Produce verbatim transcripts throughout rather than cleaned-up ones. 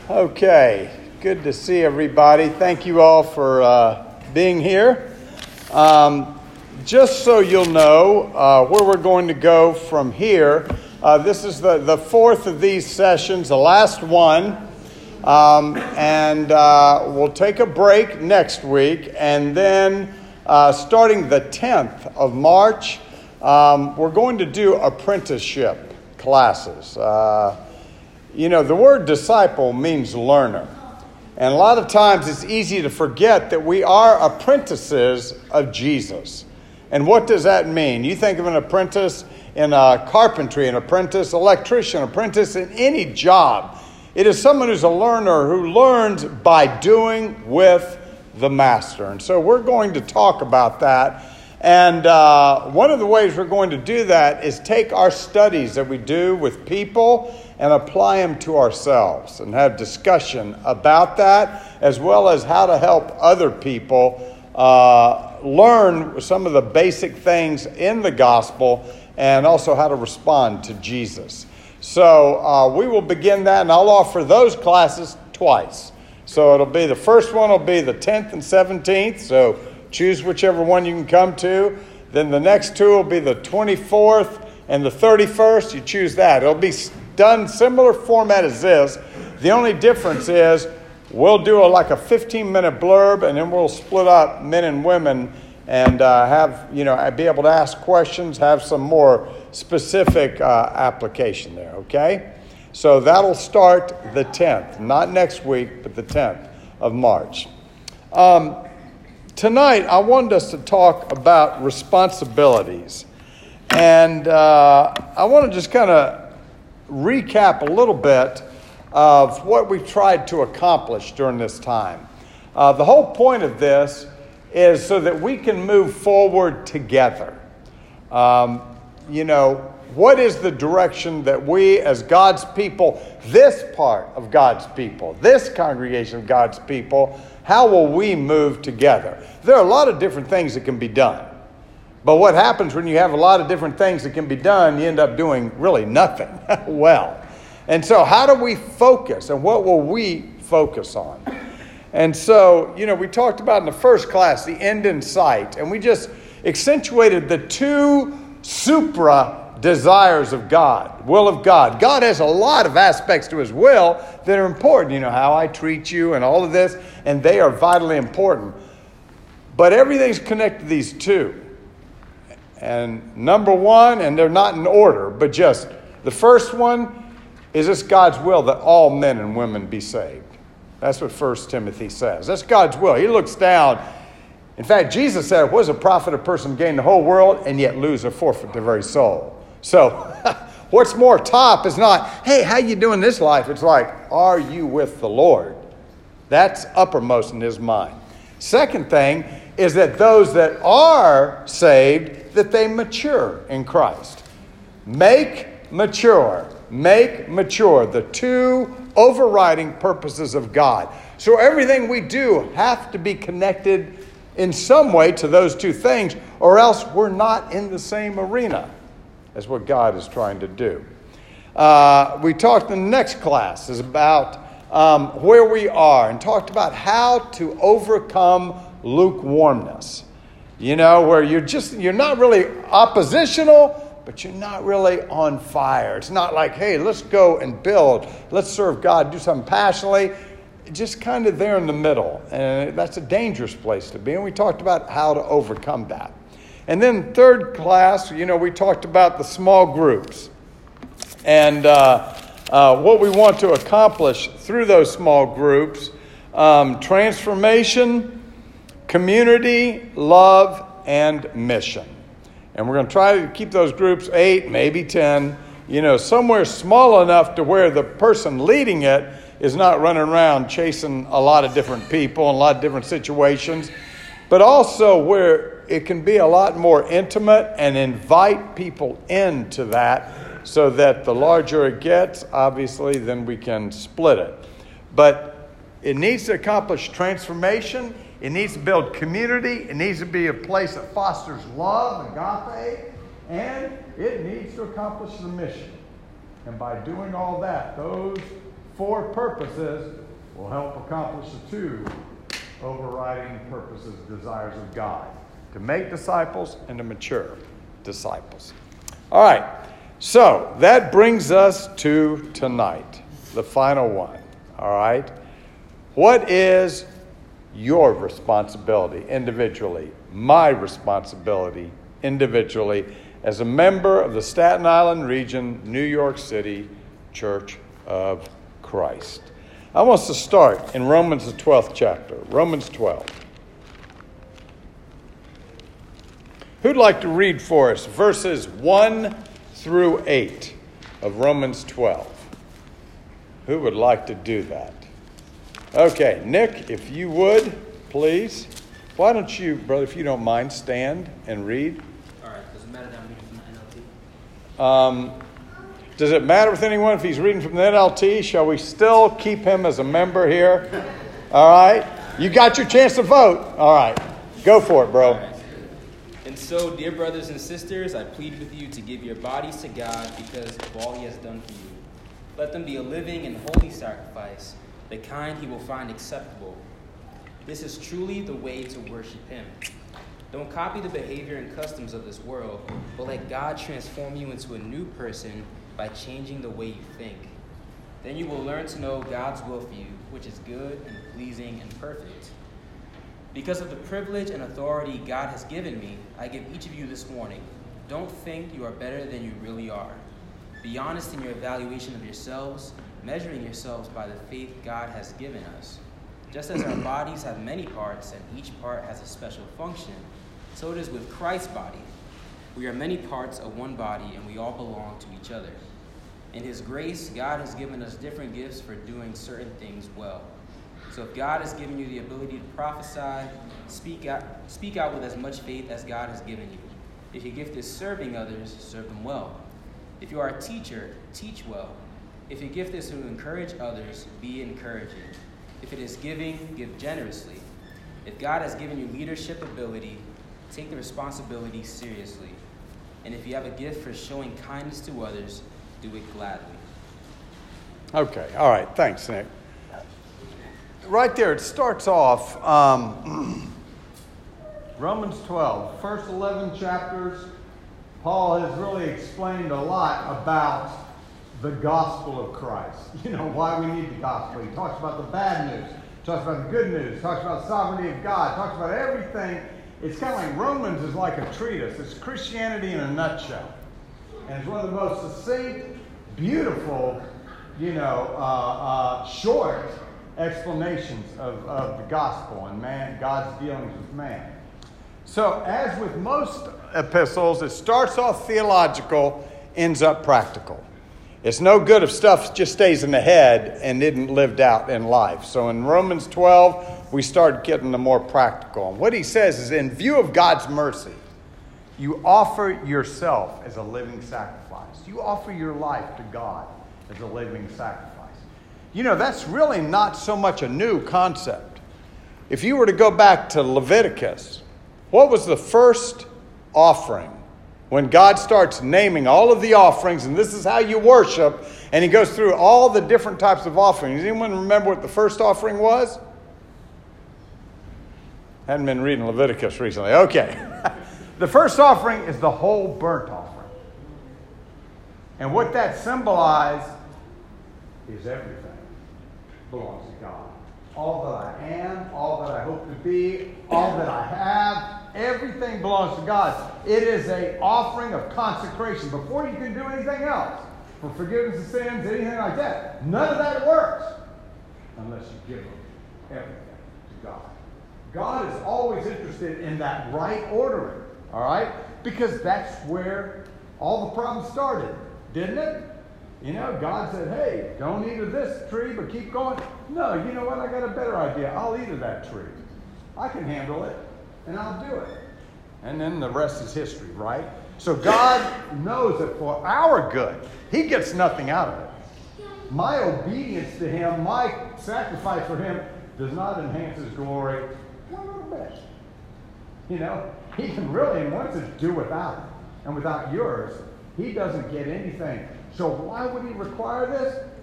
Okay, good to see everybody. Thank you all for uh, being here. Um, just so you'll know uh, where we're going to go from here, uh, this is the, the fourth of these sessions, the last one. Um, and uh, we'll take a break next week. And then uh, starting the tenth of March, um, we're going to do apprenticeship classes. Uh, You know, the word disciple means learner. And a lot of times it's easy to forget that we are apprentices of Jesus. And what does that mean? You think of an apprentice in uh, carpentry, an apprentice electrician, apprentice in any job. It is someone who's a learner who learns by doing with the master. And so we're going to talk about that. And uh, one of the ways we're going to do that is take our studies that we do with people and apply them to ourselves and have discussion about that, as well as how to help other people uh, learn some of the basic things in the gospel and also how to respond to Jesus. So uh, we will begin that, and I'll offer those classes twice. So it'll be the first one will be the tenth and seventeenth, so choose whichever one you can come to. Then the next two will be the twenty-fourth and the thirty-first. You choose that. It'll be done similar format as this. The only difference is we'll do a, like a fifteen minute blurb, and then we'll split up men and women and uh, have, you know, be able to ask questions, have some more specific uh, application there, okay? So that'll start the tenth, not next week, but the tenth of March. Um, tonight, I wanted us to talk about responsibilities. And uh, I want to just kind of recap a little bit of what we've tried to accomplish during this time. Uh, the whole point of this is so that we can move forward together. Um, you know, what is the direction that we as God's people, this part of God's people, this congregation of God's people, how will we move together? There are a lot of different things that can be done. But what happens when you have a lot of different things that can be done, you end up doing really nothing well. And so how do we focus, and what will we focus on? And so, you know, we talked about in the first class, the end in sight, and we just accentuated the two supra desires of God, will of God. God has a lot of aspects to his will that are important, you know, how I treat you and all of this, and they are vitally important. But everything's connected to these two. And number one, and they're not in order, but just the first one is it's God's will that all men and women be saved. That's what First Timothy says. That's God's will. He looks down. In fact, Jesus said, what does it profit a person gain the whole world and yet lose or forfeit their very soul? So what's more top is not, hey, how you doing this life? It's like, are you with the Lord? That's uppermost in his mind. Second thing is that those that are saved, that they mature in Christ. Make mature. Make mature. The two overriding purposes of God. So everything we do have to be connected in some way to those two things, or else we're not in the same arena as what God is trying to do. Uh, we talked in the next class is about um, where we are, and talked about how to overcome lukewarmness. You know, where you're just, you're not really oppositional, but you're not really on fire. It's not like, hey, let's go and build. Let's serve God, do something passionately. Just kind of there in the middle. And that's a dangerous place to be. And we talked about how to overcome that. And then third class, you know, we talked about the small groups. And uh, uh, what we want to accomplish through those small groups. Um, transformation, community, love, and mission. And we're going to try to keep those groups eight, maybe ten, you know, somewhere small enough to where the person leading it is not running around chasing a lot of different people and a lot of different situations, but also where it can be a lot more intimate and invite people into that so that the larger it gets, obviously, then we can split it. But it needs to accomplish transformation. It needs to build community. It needs to be a place that fosters love, agape, and it needs to accomplish the mission. And by doing all that, those four purposes will help accomplish the two overriding purposes, desires of God: to make disciples and to mature disciples. All right, so that brings us to tonight, the final one. All right, what is your responsibility individually, my responsibility individually, as a member of the Staten Island region, New York City Church of Christ? I want us to start in Romans, the twelfth chapter. Romans twelve. Who'd like to read for us verses one through eight of Romans twelve? Who would like to do that? Okay, Nick, if you would, please. Why don't you, brother, if you don't mind, stand and read? All right. Does it matter that I'm reading from the N L T? Um, does it matter with anyone if he's reading from the N L T? Shall we still keep him as a member here? All right. You got your chance to vote. All right. Go for it, bro. All right. And so, dear brothers and sisters, I plead with you to give your bodies to God because of all he has done for you. Let them be a living and holy sacrifice, the kind he will find acceptable. This is truly the way to worship him. Don't copy the behavior and customs of this world, but let God transform you into a new person by changing the way you think. Then you will learn to know God's will for you, which is good and pleasing and perfect. Because of the privilege and authority God has given me, I give each of you this warning. Don't think you are better than you really are. Be honest in your evaluation of yourselves, measuring yourselves by the faith God has given us. Just as our bodies have many parts and each part has a special function, so it is with Christ's body. We are many parts of one body and we all belong to each other. In his grace, God has given us different gifts for doing certain things well. So if God has given you the ability to prophesy, speak out, speak out with as much faith as God has given you. If your gift is serving others, serve them well. If you are a teacher, teach well. If your gift is to encourage others, be encouraging. If it is giving, give generously. If God has given you leadership ability, take the responsibility seriously. And if you have a gift for showing kindness to others, do it gladly. Okay, all right, thanks, Nick. Right there, it starts off, um, Romans twelve, first eleven chapters. Paul has really explained a lot about the gospel of Christ. You know, why we need the gospel. He talks about the bad news, talks about the good news, talks about the sovereignty of God, talks about everything. It's kind of like Romans is like a treatise. It's Christianity in a nutshell. And it's one of the most succinct, beautiful, you know, uh, uh, short explanations of, of the gospel and man, God's dealings with man. So as with most epistles, it starts off theological, ends up practical. It's no good if stuff just stays in the head and isn't lived out in life. So in Romans twelve, we start getting the more practical. And what he says is, in view of God's mercy, you offer yourself as a living sacrifice. You offer your life to God as a living sacrifice. You know, that's really not so much a new concept. If you were to go back to Leviticus, what was the first offering? When God starts naming all of the offerings, and this is how you worship, and he goes through all the different types of offerings. Anyone remember what the first offering was? Hadn't been reading Leviticus recently. Okay. The first offering is the whole burnt offering. And what that symbolizes is everything belongs to God. All that I am, all that I hope to be, all that I have, everything belongs to God. It is an offering of consecration. Before you can do anything else, for forgiveness of sins, anything like that, none of that works unless you give them everything to God. God is always interested in that right ordering, all right? Because that's where all the problems started, didn't it? You know, God said, hey, don't eat of this tree, but keep going. No, you know what? I got a better idea. I'll eat of that tree. I can handle it, and I'll do it. And then the rest is history, right? So God knows that for our good, he gets nothing out of it. My obedience to him, my sacrifice for him, does not enhance his glory one little bit. You know, he can really, and wants to do without it. And without yours, he doesn't get anything. So why would he require this?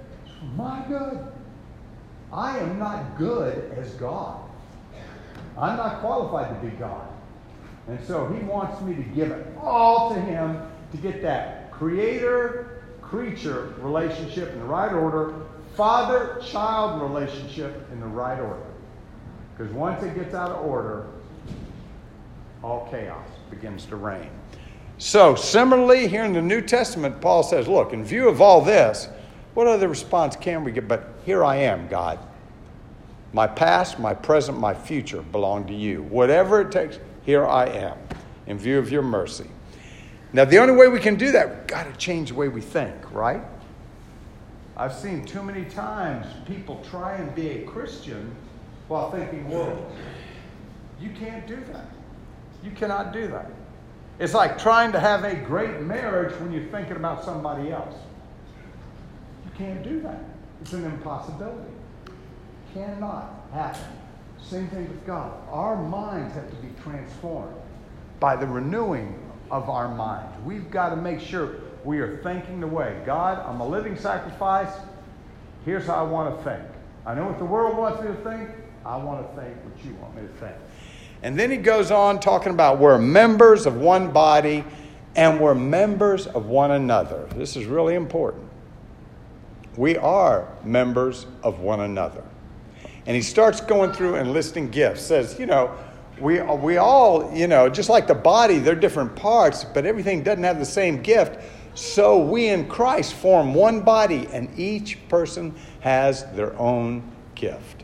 my good. I am not good as God. I'm not qualified to be God. And so he wants me to give it all to him to get that creator-creature relationship in the right order, father-child relationship in the right order. Because once it gets out of order, all chaos begins to reign. So, similarly, here in the New Testament, Paul says, look, in view of all this, what other response can we get? But here I am, God. My past, my present, my future belong to you. Whatever it takes, here I am, in view of your mercy. Now, the only way we can do that, we've got to change the way we think, right? I've seen too many times people try and be a Christian while thinking world. You can't do that. You cannot do that. It's like trying to have a great marriage when you're thinking about somebody else. You can't do that. It's an impossibility. Cannot happen. Same thing with God. Our minds have to be transformed by the renewing of our mind. We've got to make sure we are thinking the way. God, I'm a living sacrifice. Here's how I want to think. I know what the world wants me to think. I want to think what you want me to think. And then he goes on talking about we're members of one body and we're members of one another. This is really important. We are members of one another. And he starts going through and listing gifts. Says, you know, we, we all, you know, just like the body, they're different parts, but everything doesn't have the same gift. So we in Christ form one body, and each person has their own gift.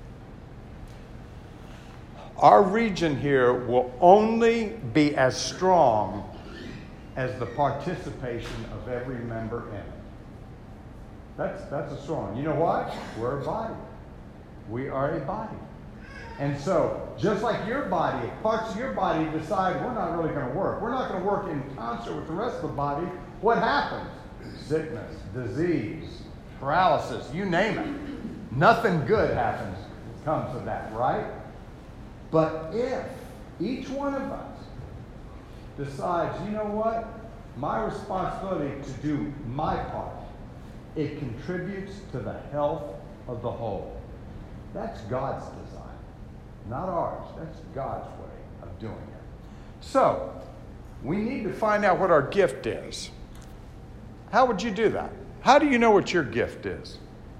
Our region here will only be as strong as the participation of every member in it. That's, that's a strong. You know why? We're a body. We are a body. And so, just like your body, if parts of your body decide we're not really going to work, we're not going to work in concert with the rest of the body, what happens? Sickness, disease, paralysis, you name it. Nothing good happens, comes of that, right? But if each one of us decides, you know what? My responsibility to do my part, it contributes to the health of the whole. That's God's design, not ours. That's God's way of doing it. So, we need to find out what our gift is. How would you do that? How do you know what your gift is?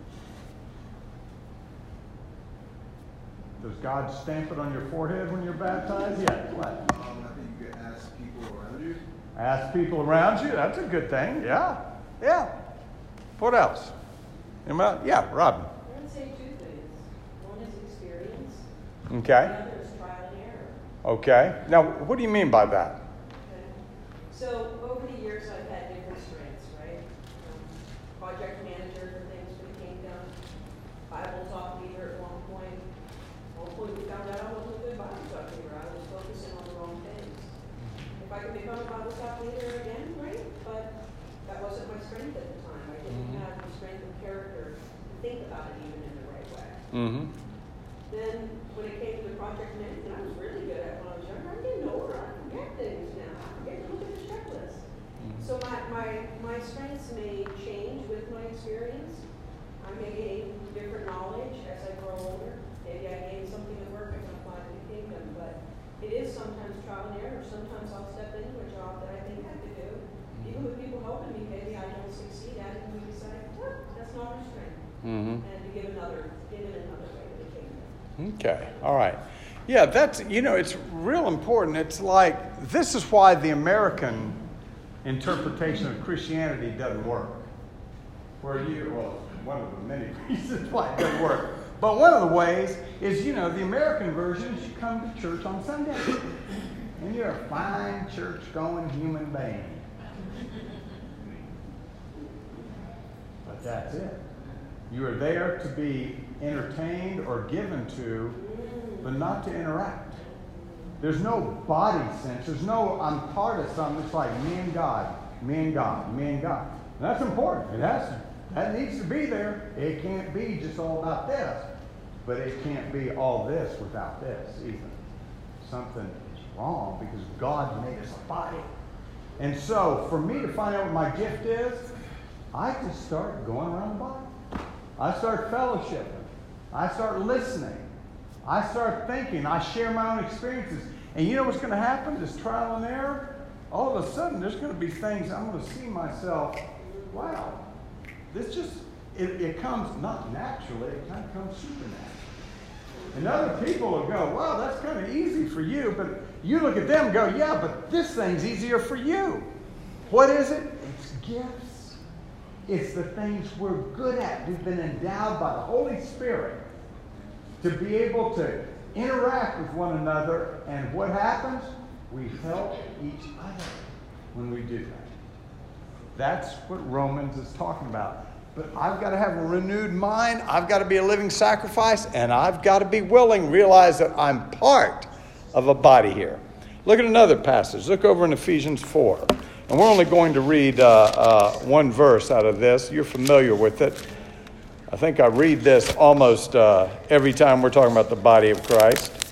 Does God stamp it on your forehead when you're baptized? Yeah. What? Um, I think you could ask people around you. Ask people around you? That's a good thing. Yeah. Yeah. What else? Anybody? Yeah, Robin. I would say two things. One is experience. Okay. The other is trial and error. Okay. Now, what do you mean by that? Okay. So over the years, I've had different strengths, right? Um, project manager for things for the kingdom. Bible talk leader at one point. Hopefully, we found out I wasn't a good Bible talk leader. I was focusing on the wrong things. If I could become a Bible talk leader again, great. But that wasn't my strength at the time. I didn't mm-hmm. have the strength of character to think about it even in the right way. Mm-hmm. Then when it came to the project management, I was really good at it when I was younger. I didn't know her. I forget things now. I forget to look at the checklist. Mm-hmm. So my, my, my strengths may change with my experience. I may gain different knowledge as I grow older. Maybe I gain something at work I can apply to the kingdom. But it is sometimes trial and error. Sometimes I'll step into a job that I think I could do. Even with people helping me, maybe I don't succeed at it, and we decide, oh, that's not our strength. Mm-hmm. And to give another, give it another way to the kingdom. Okay, all right. Yeah, that's, you know, it's real important. It's like, this is why the American interpretation of Christianity doesn't work. Where you, well, one of the many reasons why it doesn't work. But one of the ways is, you know, the American version is you come to church on Sunday. And you're a fine church-going human being. But that's it. You are there to be entertained or given to, but not to interact. There's no body sense. There's no, I'm part of something. It's like me and God, me and God, me and God. And that's important. It has to. That needs to be there. It can't be just all about this. But it can't be all this without this either. Something is wrong because God made us a body. And so, for me to find out what my gift is, I just start going around the body. I start fellowshipping. I start listening. I start thinking. I share my own experiences. And you know what's going to happen? This trial and error, all of a sudden there's going to be things I'm going to see myself, wow, this just, it, it comes not naturally, it kind of comes supernaturally. And other people will go, wow, that's kind of easy for you. But you look at them and go, yeah, but this thing's easier for you. What is it? It's gifts. It's the things we're good at. We've been endowed by the Holy Spirit to be able to interact with one another. And what happens? We help each other when we do that. That's what Romans is talking about. But I've got to have a renewed mind. I've got to be a living sacrifice. And I've got to be willing, realize that I'm part of a body here. Look at another passage. Look over in Ephesians four. And we're only going to read uh, uh, one verse out of this. You're familiar with it. I think I read this almost uh, every time we're talking about the body of Christ.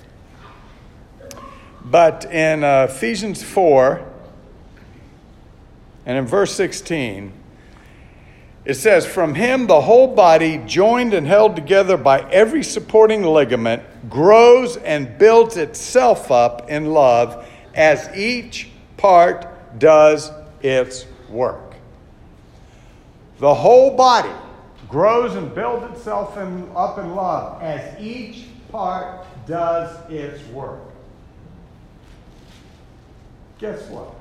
But in uh, Ephesians four, and in verse sixteen, it says, from him the whole body, joined and held together by every supporting ligament, grows and builds itself up in love as each part does its work. The whole body grows and builds itself in, up in love as each part does its work. Guess what?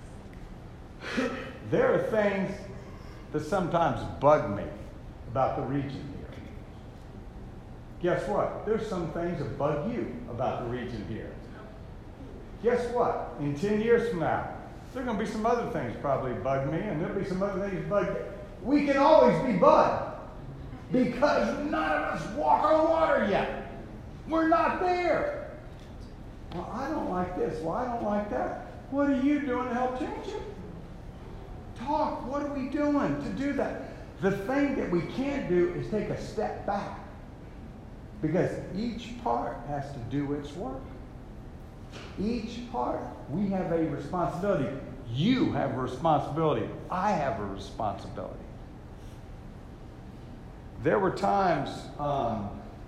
There are things that sometimes bug me about the region here. Guess what? There's some things that bug you about the region here. Guess what? In ten years from now, there are going to be some other things probably bug me, and there'll be some other things bug you. We can always be bugged because none of us walk on water yet. We're not there. Well, I don't like this. Well, I don't like that. What are you doing to help change it? Talk. What are we doing to do that? The thing that we can't do is take a step back, because each part has to do its work. Each part, we have a responsibility. You have a responsibility. I have a responsibility. There were times um,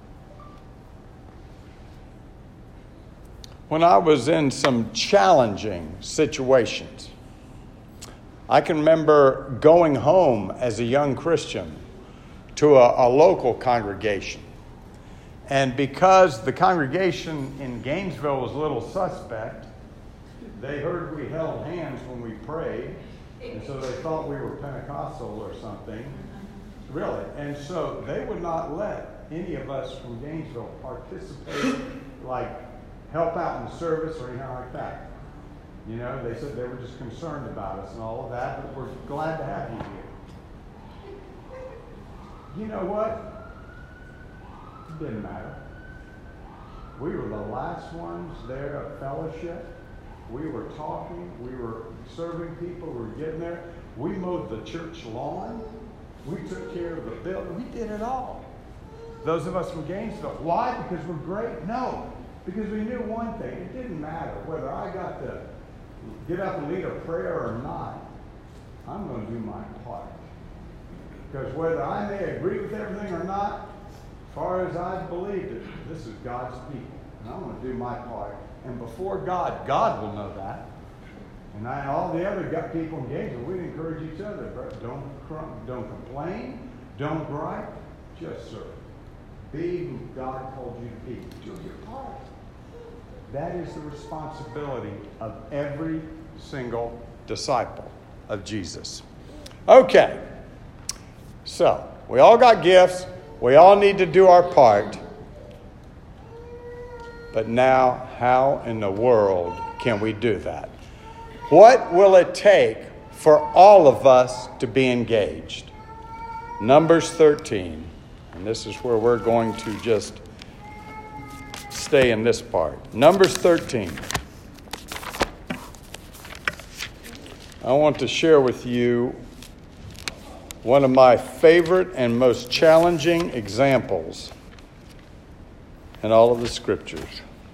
when I was in some challenging situations. I can remember going home as a young Christian to a, a local congregation. And because the congregation in Gainesville was a little suspect, they heard we held hands when we prayed, and so they thought we were Pentecostal or something. Really. And so they would not let any of us from Gainesville participate, like help out in the service or anything like that. You know, they said they were just concerned about us and all of that, but we're glad to have you here. You know what? It didn't matter. We were the last ones there at fellowship. We were talking. We were serving people. We were getting there. We mowed the church lawn. We took care of the building. We did it all. Those of us from Gainesville. Why? Because we're great? No. Because we knew one thing. It didn't matter whether I got to get up and lead a prayer or not. I'm going to do my part. Because whether I may agree with everything or not, as far as I believed it, this is God's people. And I'm going to do my part. And before God, God will know that. And I, all the other people in Gainesville, we'd encourage each other. Don't, don't complain. Don't gripe. Just serve. Be who God called you to be. Do your part. That is the responsibility of every single disciple of Jesus. Okay. So, we all got gifts. We all need to do our part. But now, how in the world can we do that? What will it take for all of us to be engaged? Numbers thirteen. And this is where we're going to just stay in this part. Numbers thirteen. I want to share with you one of my favorite and most challenging examples in all of the scriptures.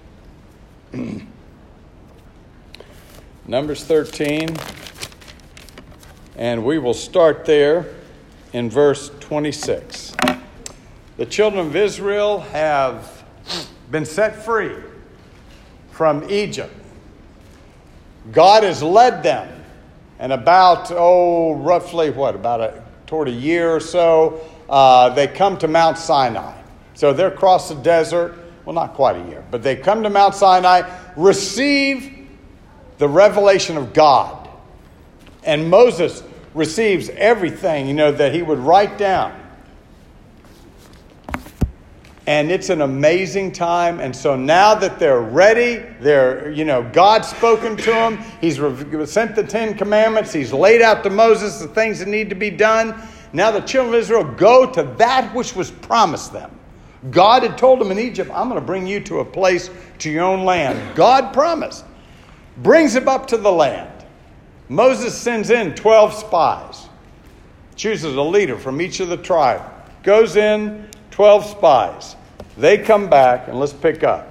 Numbers thirteen, and we will start there in verse twenty-six. the children of Israel have been set free from Egypt. God has led them. And about, oh, roughly what, about a, toward a year or so, uh, they come to Mount Sinai. So they're across the desert. Well, not quite a year, but they come to Mount Sinai, receive the revelation of God. And Moses receives everything, you know, that he would write down. And it's an amazing time. And so now that they're ready, they're, you know, God's spoken to them. He's re- sent the Ten Commandments. He's laid out to Moses the things that need to be done. Now the children of Israel go to that which was promised them. God had told them in Egypt, I'm going to bring you to a place, to your own land. God promised. Brings them up to the land. Moses sends in twelve spies. Chooses a leader from each of the tribes. Goes in, twelve spies. They come back, and let's pick up.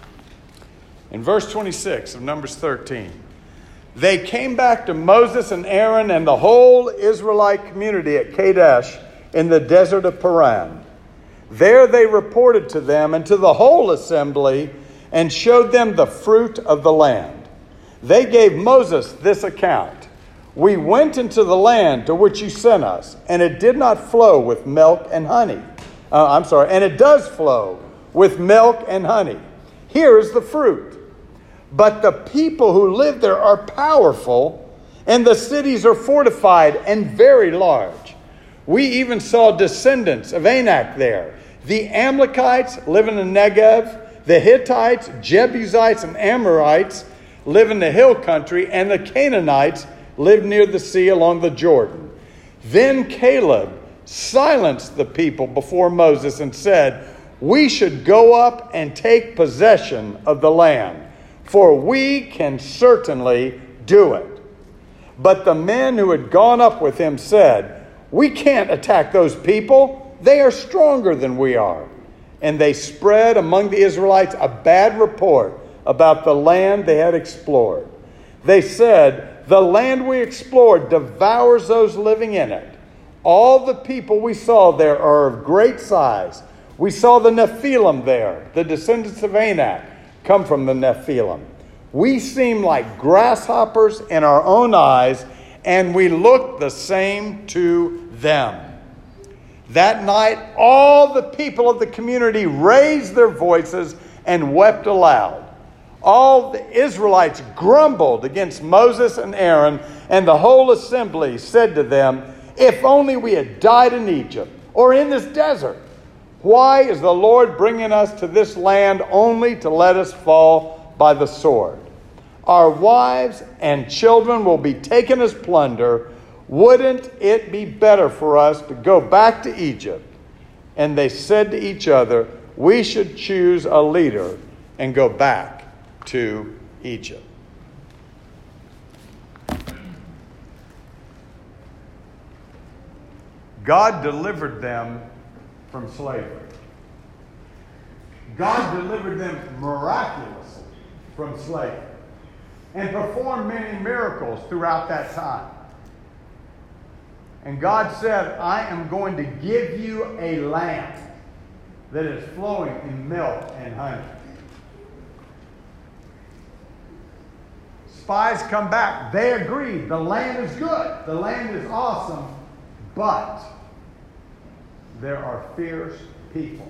In verse twenty-six of Numbers thirteen. They came back to Moses and Aaron and the whole Israelite community at Kadesh in the desert of Paran. There they reported to them and to the whole assembly and showed them the fruit of the land. They gave Moses this account. We went into the land to which you sent us, and it did not flow with milk and honey. Uh, I'm sorry, and it does flow with milk and honey. Here is the fruit. But the people who live there are powerful, and the cities are fortified and very large. We even saw descendants of Anak there. The Amalekites live in the Negev. The Hittites, Jebusites, and Amorites live in the hill country. And the Canaanites live near the sea along the Jordan. Then Caleb silenced the people before Moses and said, we should go up and take possession of the land, for we can certainly do it. But the men who had gone up with him said, we can't attack those people. They are stronger than we are. And they spread among the Israelites a bad report about the land they had explored. They said, the land we explored devours those living in it. All the people we saw there are of great size. We saw the Nephilim there. The descendants of Anak come from the Nephilim. We seem like grasshoppers in our own eyes, and we look the same to them. That night, all the people of the community raised their voices and wept aloud. All the Israelites grumbled against Moses and Aaron, and the whole assembly said to them, if only we had died in Egypt or in this desert. Why is the Lord bringing us to this land only to let us fall by the sword? Our wives and children will be taken as plunder. Wouldn't it be better for us to go back to Egypt? And they said to each other, we should choose a leader and go back to Egypt. God delivered them from slavery. God delivered them miraculously from slavery and performed many miracles throughout that time. And God said, I am going to give you a land that is flowing in milk and honey. Spies come back. They agree. The land is good. The land is awesome. But there are fierce people.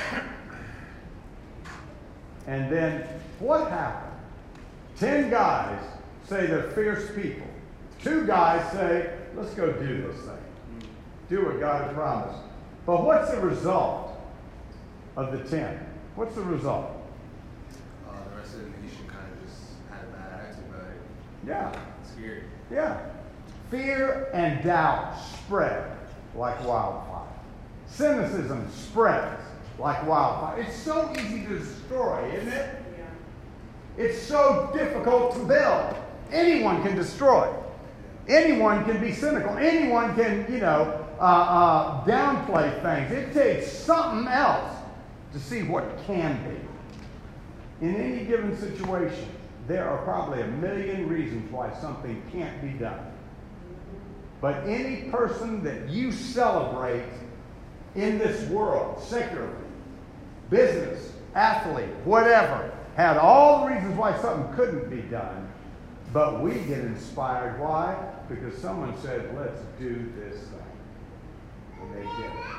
And then what happened? Ten guys say they're fierce people. Two guys say, let's go do this thing. Do what God has promised. But what's the result of the ten? What's the result? Uh, the rest of the nation kind of just had a bad attitude about it. Yeah. Scared. Yeah. Fear and doubt spread like wildfire. Cynicism spreads like wildfire. It's so easy to destroy, isn't it? Yeah. It's so difficult to build. Anyone can destroy. Anyone can be cynical. Anyone can, you know, uh, uh, downplay things. It takes something else to see what can be. In any given situation, there are probably a million reasons why something can't be done. But any person that you celebrate in this world, secularly, business, athlete, whatever, had all the reasons why something couldn't be done, but we get inspired. Why? Because someone said, let's do this thing. And they did it.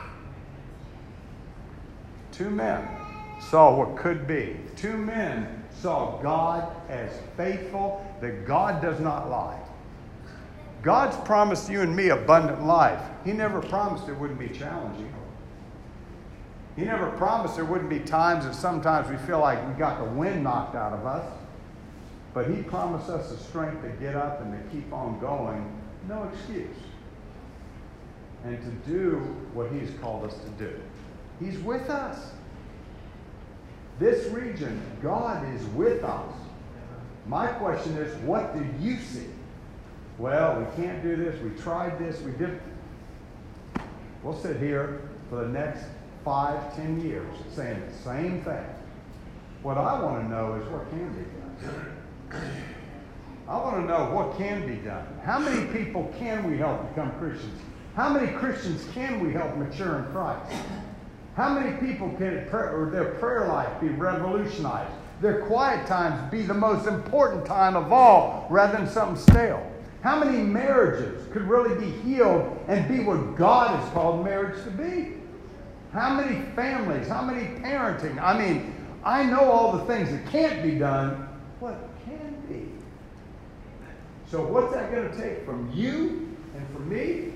Two men saw what could be. Two men saw God as faithful, that God does not lie. God's promised you and me abundant life. He never promised it wouldn't be challenging. He never promised there wouldn't be times that sometimes we feel like we got the wind knocked out of us. But he promised us the strength to get up and to keep on going. No excuse. And to do what he's called us to do. He's with us. This region, God is with us. My question is, what do you see? Well, we can't do this. We tried this. We did. We'll sit here for the next five, ten years saying the same thing. What I want to know is what can be done. I want to know what can be done. How many people can we help become Christians? How many Christians can we help mature in Christ? How many people can or their prayer life be revolutionized? Their quiet times be the most important time of all rather than something stale? How many marriages could really be healed and be what God has called marriage to be? How many families? How many parenting? I mean, I know all the things that can't be done. What can be? So what's that going to take from you and from me?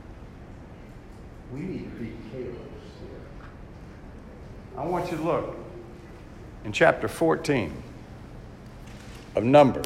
We need to be Caleb's here. I want you to look in chapter fourteen of Numbers.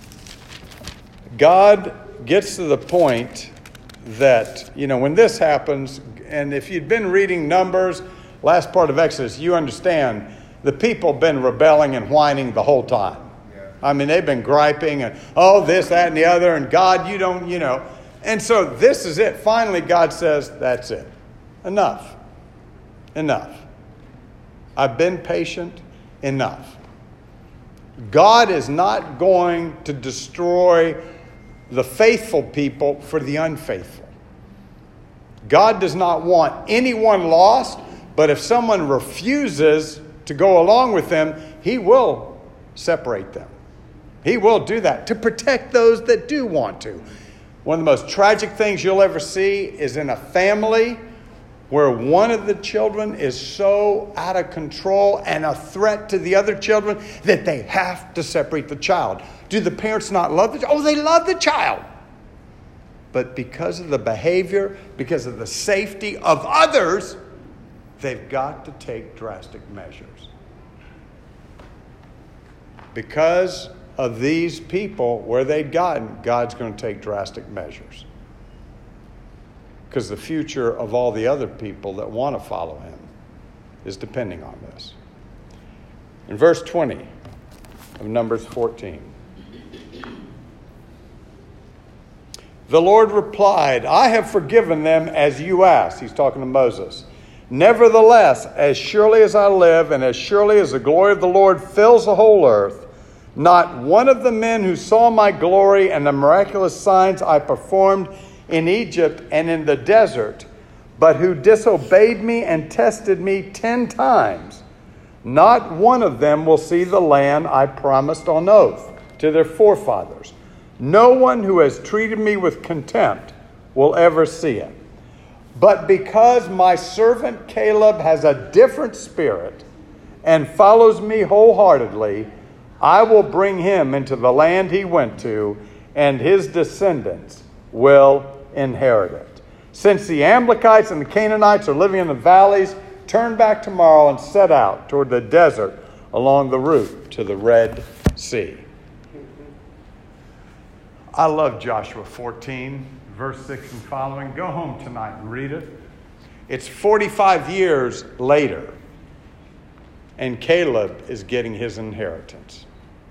God gets to the point that, you know, when this happens, and if you'd been reading Numbers, last part of Exodus, you understand the people have been rebelling and whining the whole time. Yeah. I mean, they've been griping and, oh, this, that, and the other, and God, you don't, you know. And so this is it. Finally, God says, that's it. Enough. Enough. I've been patient. Enough. God is not going to destroy the faithful people for the unfaithful. God does not want anyone lost, but if someone refuses to go along with them, he will separate them. He will do that to protect those that do want to. One of the most tragic things you'll ever see is in a family where one of the children is so out of control and a threat to the other children that they have to separate the child. Do the parents not love the child? Oh, they love the child. But because of the behavior, because of the safety of others, they've got to take drastic measures. Because of these people, where they'd gotten, God's going to take drastic measures. Because the future of all the other people that want to follow him is depending on this. In verse twenty of Numbers fourteen, the Lord replied, I have forgiven them as you asked. He's talking to Moses. Nevertheless, as surely as I live and as surely as the glory of the Lord fills the whole earth, not one of the men who saw my glory and the miraculous signs I performed in Egypt and in the desert, but who disobeyed me and tested me ten times, not one of them will see the land I promised on oath to their forefathers. No one who has treated me with contempt will ever see it. But because my servant Caleb has a different spirit and follows me wholeheartedly, I will bring him into the land he went to, and his descendants will inherit it. Since the Amalekites and the Canaanites are living in the valleys, turn back tomorrow and set out toward the desert along the route to the Red Sea. I love Joshua fourteen, verse six and following. Go home tonight and read it. It's forty-five years later, and Caleb is getting his inheritance.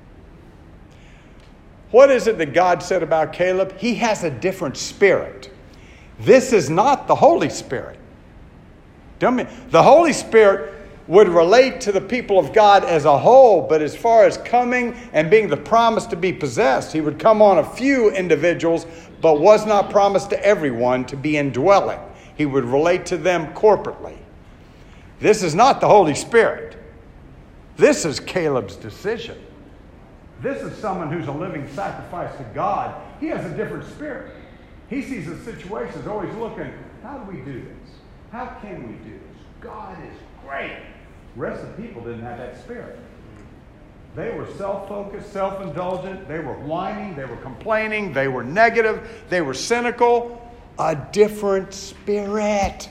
What is it that God said about Caleb? He has a different spirit. This is not the Holy Spirit. Don't mean, the Holy Spirit would relate to the people of God as a whole, but as far as coming and being the promise to be possessed, he would come on a few individuals, but was not promised to everyone to be indwelling. He would relate to them corporately. This is not the Holy Spirit. This is Caleb's decision. This is someone who's a living sacrifice to God. He has a different spirit. He sees the situations always looking, how do we do this? How can we do this? God is great. The rest of the people didn't have that spirit. They were self-focused, self-indulgent. They were whining. They were complaining. They were negative. They were cynical. A different spirit.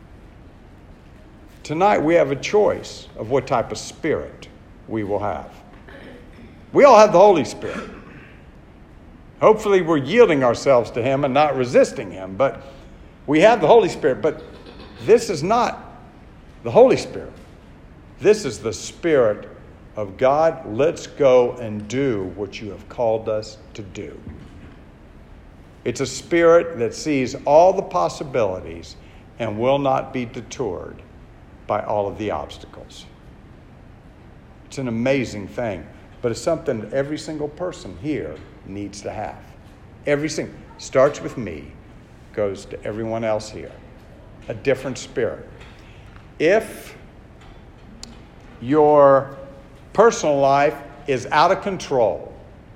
Tonight we have a choice of what type of spirit we will have. We all have the Holy Spirit. Hopefully we're yielding ourselves to Him and not resisting Him. But we have the Holy Spirit. But this is not the Holy Spirit. This is the Spirit of God. Let's go and do what you have called us to do. It's a spirit that sees all the possibilities and will not be deterred by all of the obstacles. It's an amazing thing, but it's something that every single person here needs to have. Every single, starts with me, goes to everyone else here. A different spirit. If your personal life is out of control,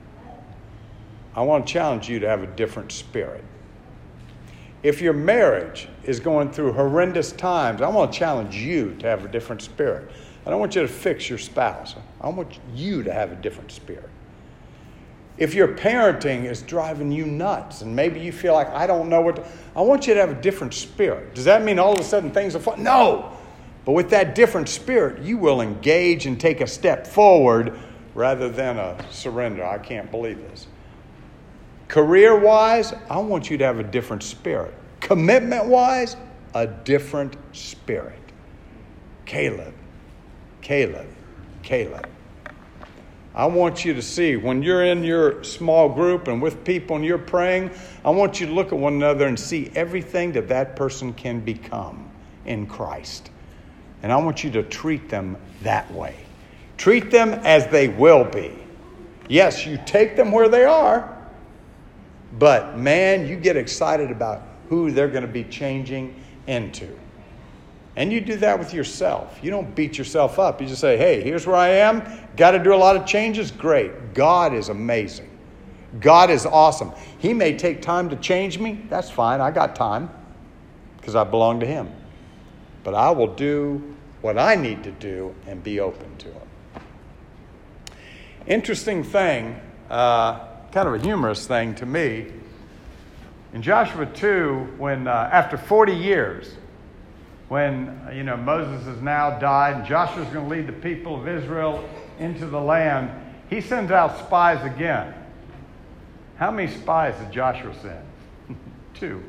I want to challenge you to have a different spirit. If your marriage is going through horrendous times, I want to challenge you to have a different spirit. I don't want you to fix your spouse. I want you to have a different spirit. If your parenting is driving you nuts and maybe you feel like, I don't know what to, I want you to have a different spirit. Does that mean all of a sudden things are fun? No. But with that different spirit, you will engage and take a step forward rather than a surrender. I can't believe this. Career-wise, I want you to have a different spirit. Commitment-wise, a different spirit. Caleb, Caleb, Caleb. I want you to see when you're in your small group and with people and you're praying, I want you to look at one another and see everything that that person can become in Christ. And I want you to treat them that way. Treat them as they will be. Yes, you take them where they are, but man, you get excited about who they're going to be changing into. And you do that with yourself. You don't beat yourself up. You just say, hey, here's where I am. Got to do a lot of changes? Great. God is amazing. God is awesome. He may take time to change me. That's fine. I got time because I belong to Him. But I will do what I need to do and be open to Him. Interesting thing, uh, kind of a humorous thing to me. In Joshua two, when uh, after forty years, when you know Moses has now died and Joshua's going to lead the people of Israel into the land, he sends out spies again. How many spies did Joshua send? Two.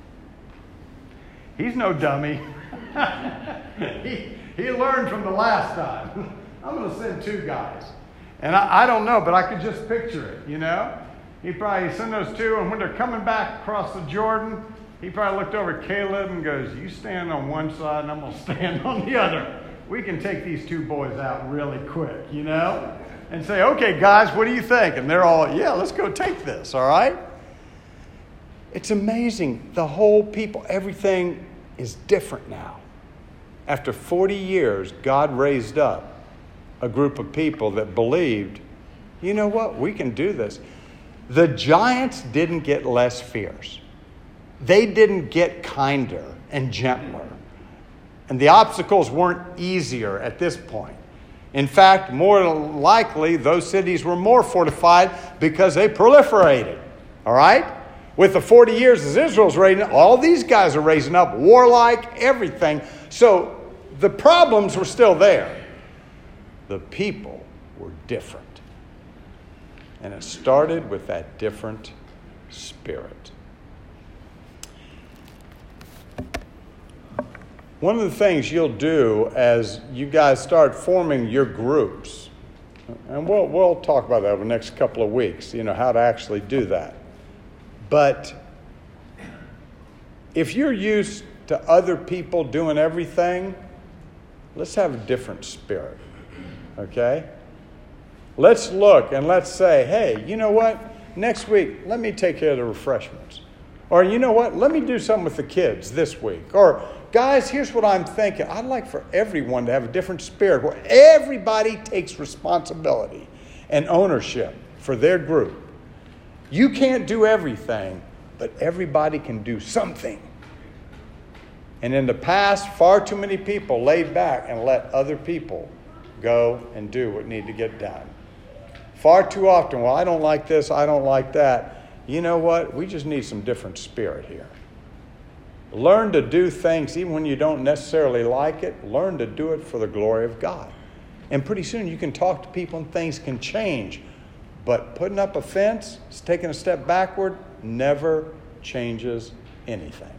He's no dummy. he, he learned from the last time. I'm going to send two guys. And I, I don't know, but I could just picture it, you know. He probably sent those two, and when they're coming back across the Jordan, he probably looked over at Caleb and goes, you stand on one side and I'm going to stand on the other. We can take these two boys out really quick, you know? And say, okay, guys, what do you think? And they're all, yeah, let's go take this, all right? It's amazing. The whole people, everything is different now. After forty years, God raised up a group of people that believed, you know what, we can do this. The giants didn't get less fierce. They didn't get kinder and gentler. And the obstacles weren't easier at this point. In fact, more likely, those cities were more fortified because they proliferated. All right? With the forty years as Israel's raising up, all these guys are raising up, warlike, everything. So the problems were still there. The people were different. And it started with that different spirit. One of the things you'll do as you guys start forming your groups, and we'll, we'll talk about that over the next couple of weeks, you know, how to actually do that. But if you're used to other people doing everything, let's have a different spirit, okay? Let's look and let's say, hey, you know what? Next week, let me take care of the refreshments. Or, you know what, let me do something with the kids this week. Or, guys, here's what I'm thinking. I'd like for everyone to have a different spirit where everybody takes responsibility and ownership for their group. You can't do everything, but everybody can do something. And in the past, far too many people laid back and let other people go and do what need to get done. Far too often, well, I don't like this, I don't like that. You know what? We just need some different spirit here. Learn to do things even when you don't necessarily like it. Learn to do it for the glory of God. And pretty soon you can talk to people and things can change. But putting up a fence, taking a step backward, never changes anything.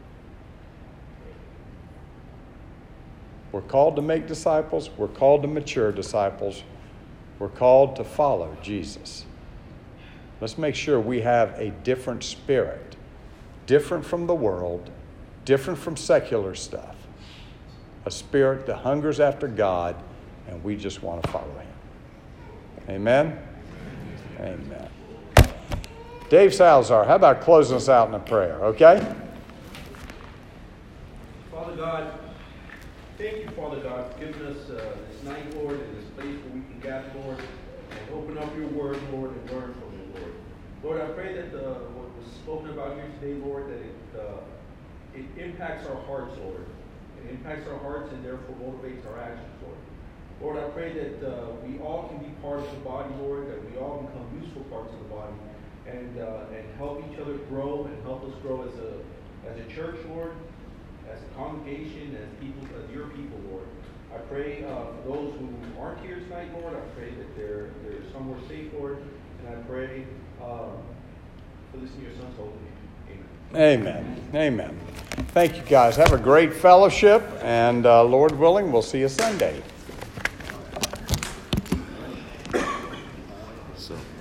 We're called to make disciples. We're called to mature disciples. We're called to follow Jesus. Let's make sure we have a different spirit, different from the world, different from secular stuff. A spirit that hungers after God, and we just want to follow Him. Amen? Amen. Dave Salazar, how about closing us out in a prayer, okay? Father God, thank you, Father God, for giving us uh, this night, Lord, and this place where we can gather, Lord, and open up your word, Lord, and learn from it, Lord. Lord, I pray that uh, what was spoken about here today, Lord, that it, uh, it impacts our hearts, Lord. It impacts our hearts and therefore motivates our actions, Lord. Lord, I pray that uh, we all can be part of the body, Lord, that we all become useful parts of the body, and uh, and help each other grow and help us grow as a as a church, Lord, as a congregation, as people, as your people, Lord. I pray uh, for those who aren't here tonight, Lord. I pray that they're they're somewhere safe, Lord, and I pray um, for this in your Son's holy name. Amen. Amen. Amen. Thank you, guys. Have a great fellowship, and uh, Lord willing, we'll see you Sunday. So.